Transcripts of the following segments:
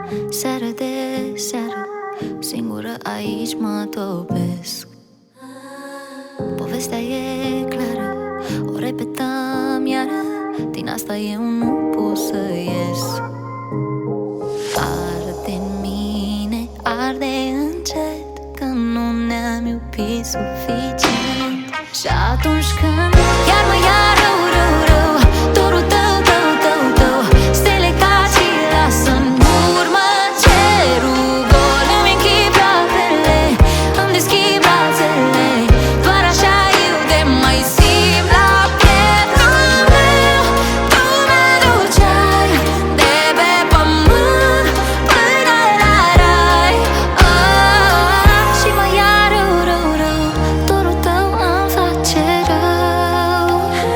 Seară de seară, singură aici mă topesc. Povestea e clară, o repetăm iară, din asta eu nu pot să ies. Arde în mine, arde încet, că nu ne-am iubit suficient. Și atunci când chiar mă ia rău, rău, rău, dorul tău, tău, tău, tău, stele cad și lasă în urmă cerul gol. Îmi închid ploapele, îmi deschid brațele, doar așa eu te mai simt la pieptul meu. Tu mă duceai de pe pământ până la rai, și mă ia rău, rău, rău, dorul tău îmi face rău.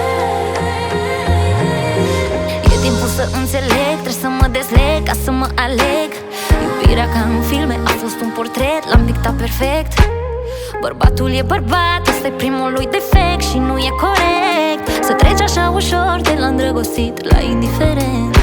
E timpul să înțeleg, trebuie să mă dezleg ca să mă aleg. Iubirea ca în filme a fost un portret, l-am dictat perfect. Bărbatul e bărbat, ăsta-i primul lui defect și nu e corect să treci așa ușor de la îndrăgostit la indiferent.